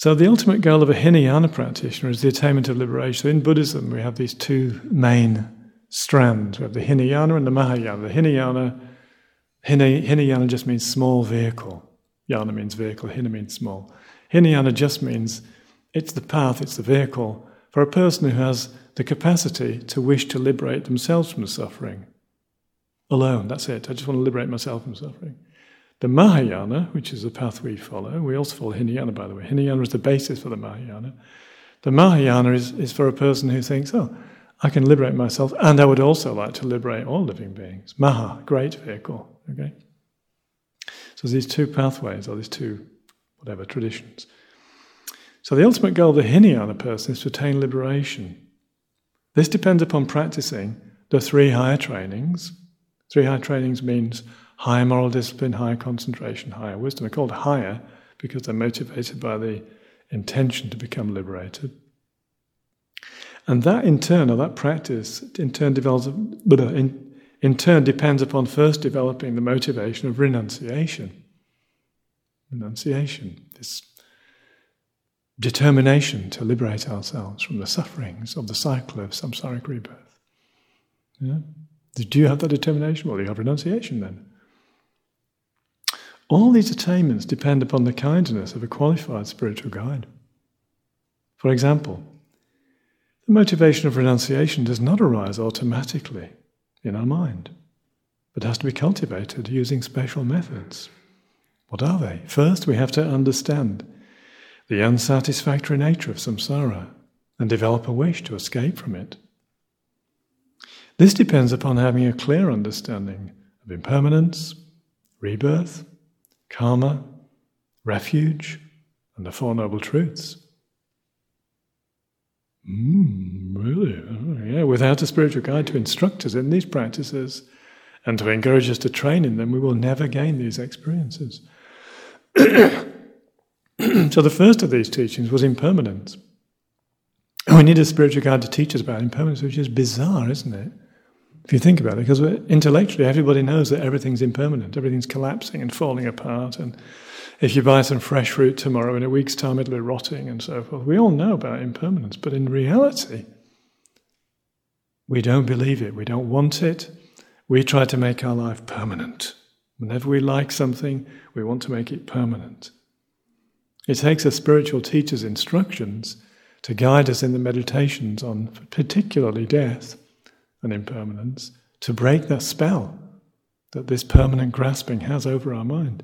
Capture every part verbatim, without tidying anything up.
So the ultimate goal of a Hinayana practitioner is the attainment of liberation. So in Buddhism we have these two main strands. We have the Hinayana and the Mahayana. The Hinayana, Hina, Hinayana just means small vehicle. Yana means vehicle, Hina means small. Hinayana just means it's the path, it's the vehicle for a person who has the capacity to wish to liberate themselves from the suffering. Alone, that's it. I just want to liberate myself from suffering. The Mahayana, which is the path we follow, we also follow Hinayana, by the way. Hinayana is the basis for the Mahayana. The Mahayana is, is for a person who thinks, oh, I can liberate myself, and I would also like to liberate all living beings. Maha, great vehicle. Okay. So these two pathways, or these two, whatever, traditions. So the ultimate goal of the Hinayana person is to attain liberation. This depends upon practicing the three higher trainings. Three higher trainings means higher moral discipline, higher concentration, higher wisdom. They're called higher because they're motivated by the intention to become liberated. And that in turn, or that practice, in turn develops, in, in turn depends upon first developing the motivation of renunciation. Renunciation, this determination to liberate ourselves from the sufferings of the cycle of samsaric rebirth. Yeah? Do you have that determination? Well, you have renunciation then. All these attainments depend upon the kindness of a qualified spiritual guide. For example, the motivation of renunciation does not arise automatically in our mind, but has to be cultivated using special methods. What are they? First, we have to understand the unsatisfactory nature of samsara and develop a wish to escape from it. This depends upon having a clear understanding of impermanence, rebirth, karma, refuge, and the Four Noble Truths. Mm, really? Oh, yeah. Without a spiritual guide to instruct us in these practices and to encourage us to train in them, we will never gain these experiences. So the first of these teachings was impermanence. And we need a spiritual guide to teach us about impermanence, which is bizarre, isn't it? If you think about it, because intellectually everybody knows that everything's impermanent, everything's collapsing and falling apart, and if you buy some fresh fruit tomorrow, in a week's time it'll be rotting and so forth. We all know about impermanence, but in reality, we don't believe it, we don't want it. We try to make our life permanent. Whenever we like something, we want to make it permanent. It takes a spiritual teacher's instructions to guide us in the meditations on particularly death and impermanence, to break that spell that this permanent grasping has over our mind.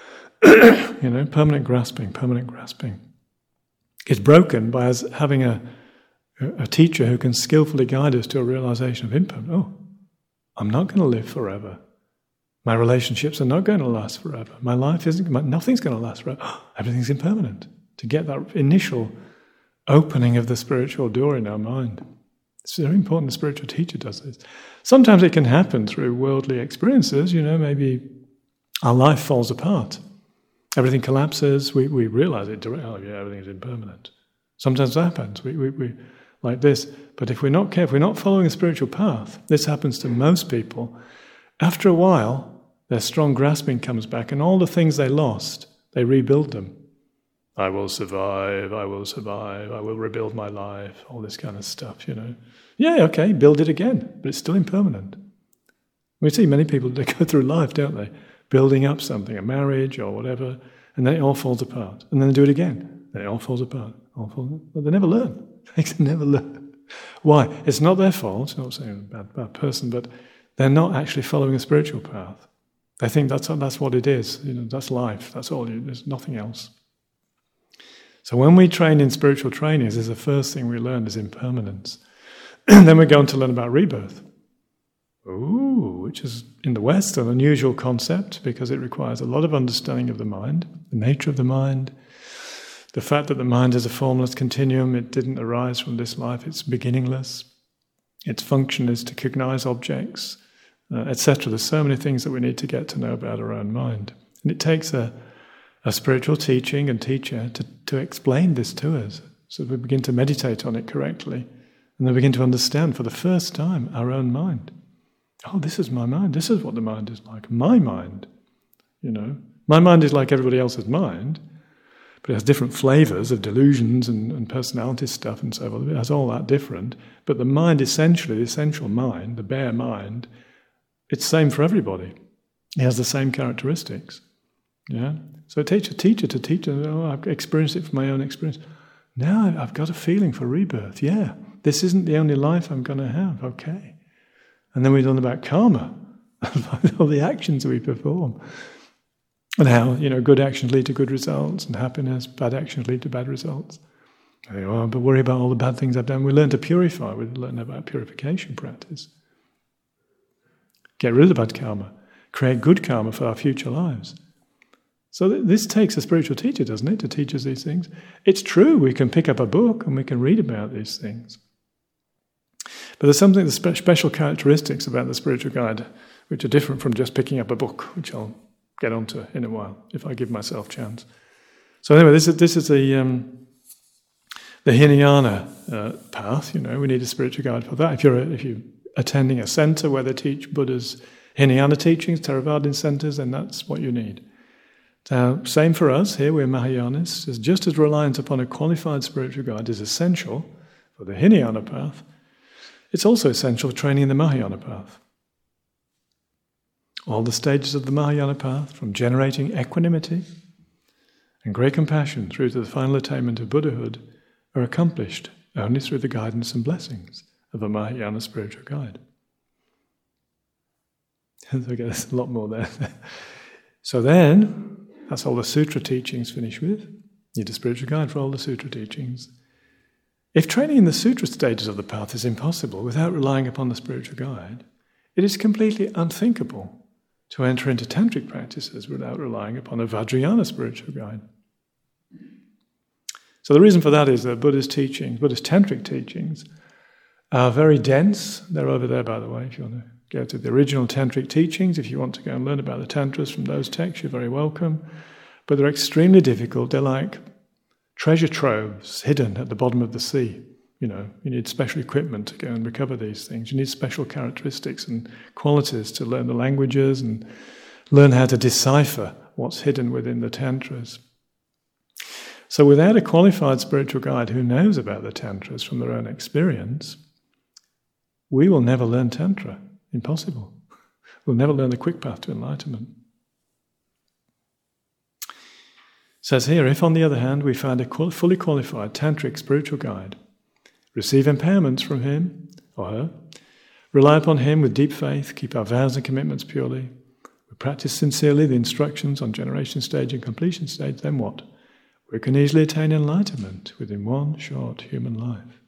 You know, permanent grasping, permanent grasping. It's broken by us having a, a teacher who can skillfully guide us to a realization of impermanence. Oh, I'm not going to live forever. My relationships are not going to last forever. My life isn't, nothing's going to last forever. Oh, everything's impermanent. To get that initial opening of the spiritual door in our mind. It's very important the spiritual teacher does this. Sometimes it can happen through worldly experiences, you know, maybe our life falls apart. Everything collapses, we, we realize it directly, oh yeah, everything is impermanent. Sometimes that happens, we, we, we like this. But if we're not careful, if we're not following a spiritual path, this happens to most people. After a while, their strong grasping comes back, and all the things they lost, they rebuild them. I will survive, I will survive, I will rebuild my life, all this kind of stuff, you know. Yeah, okay, build it again, but it's still impermanent. We see many people that go through life, don't they? Building up something, a marriage or whatever, and then it all falls apart. And then they do it again, then it all falls apart. All falls apart. But they never learn. They never learn. Why? It's not their fault, I'm not saying I'm a bad, bad person, but they're not actually following a spiritual path. They think that's, that's what it is, you know, that's life, that's all, there's nothing else. So when we train in spiritual trainings, is the first thing we learn is impermanence. Then we go on to learn about rebirth. Ooh, which is in the West an unusual concept because it requires a lot of understanding of the mind, the nature of the mind, the fact that the mind is a formless continuum, it didn't arise from this life, it's beginningless, its function is to cognize objects, uh, et cetera. There's so many things that we need to get to know about our own mind. And it takes a a spiritual teaching and teacher to, to explain this to us so that we begin to meditate on it correctly and then begin to understand for the first time our own mind. Oh, this is my mind. This is what the mind is like. My mind, you know. My mind is like everybody else's mind, But it has different flavours of delusions and, and personality stuff and so on. It has all that different. But the mind, essentially, the essential mind, the bare mind, it's the same for everybody. It has the same characteristics. Yeah. So teacher, teacher to teacher, oh, I've experienced it from my own experience. Now I've got a feeling for rebirth. Yeah, this isn't the only life I'm going to have. Okay. And then we learn about karma, all the actions we perform. And how, you know, good actions lead to good results, and happiness, bad actions lead to bad results. I think, oh, but worry about all the bad things I've done. We learn to purify, we learn about purification practice. Get rid of the bad karma, create good karma for our future lives. So th- this takes a spiritual teacher, doesn't it, to teach us these things? It's true, we can pick up a book and we can read about these things. But there's something, the spe- special characteristics about the spiritual guide, which are different from just picking up a book, which I'll get onto in a while, if I give myself a chance. So anyway, this is this is the um, the Hinayana uh, path. You know, we need a spiritual guide for that. If you're a, if you're attending a centre where they teach Buddha's Hinayana teachings, Theravada centres, then that's what you need. Now, same for us here. We're Mahayanists. It's just as reliance upon a qualified spiritual guide is essential for the Hinayana path. It's also essential for training in the Mahayana path. All the stages of the Mahayana path, from generating equanimity and great compassion through to the final attainment of Buddhahood, are accomplished only through the guidance and blessings of a Mahayana spiritual guide. So there's a lot more there. So then, that's all the sutra teachings finish with. You need a spiritual guide for all the sutra teachings. If training in the sutra stages of the path is impossible without relying upon the spiritual guide, it is completely unthinkable to enter into tantric practices without relying upon a Vajrayana spiritual guide. So the reason for that is that Buddha's teachings, Buddha's tantric teachings, are very dense. They're over there, by the way, if you want to go to the original tantric teachings. If you want to go and learn about the tantras from those texts, you're very welcome. But they're extremely difficult. They're like treasure troves hidden at the bottom of the sea. You know, you need special equipment to go and recover these things. You need special characteristics and qualities to learn the languages and learn how to decipher what's hidden within the tantras. So without a qualified spiritual guide who knows about the tantras from their own experience, we will never learn tantra. Impossible. We'll never learn the quick path to enlightenment. It says here, if on the other hand we find a fully qualified tantric spiritual guide, receive empowerments from him or her, rely upon him with deep faith, keep our vows and commitments purely, we practice sincerely the instructions on generation stage and completion stage, then what? We can easily attain enlightenment within one short human life.